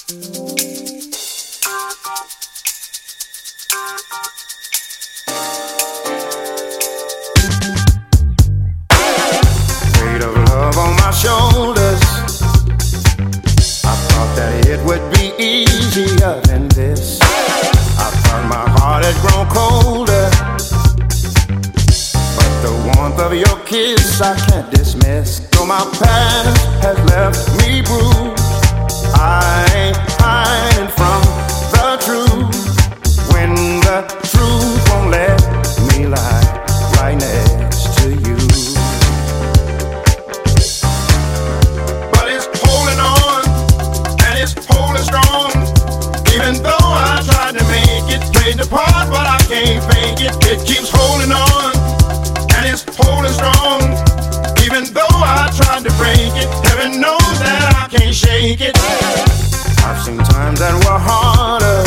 Weight of love on my shoulders. I thought that it would be easier than this. I thought my heart had grown colder, but the warmth of your kiss I can't dismiss. Though my past has left me bruised, I ain't hiding from the truth. When the truth won't let me lie right next to you. But it's holding on, and it's holding strong. Even though I tried to make it, played the part, but I can't fake it. It keeps holding on, and it's holding strong. Even though I tried to break it, heaven knows that I can't shake it. I've seen times that were harder.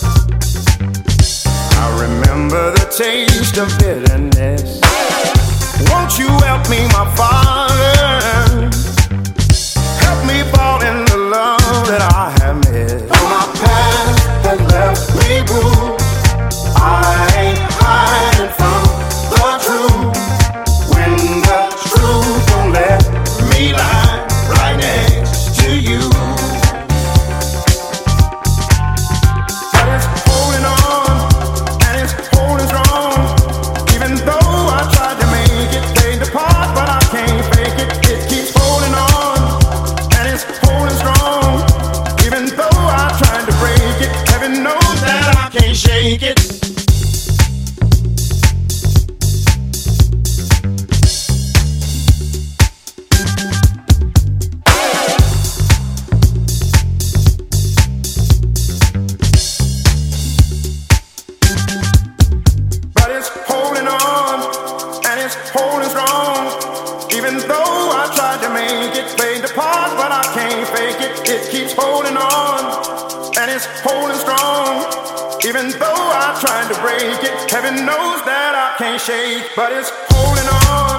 I remember the taste of bitterness. Won't you help me, my Father? Help me fall in the love that I have missed. Oh, my past has left me bruised. I ain't hiding from the truth. When the truth won't let me lie right next to you. But it's holding on, and it's holding strong. Even though I tried to make it, played the part, but I can't fake it. It keeps holding on, and it's holding strong. Even though I tried to break it, heaven knows that I can't shake it. But it's holding on, and it's holding strong. Even though I tried to make it, played the part, but I can't fake it. It keeps holding on, and it's holding strong. Even though I tried to break it, heaven knows that I can't shake. But it's holding on.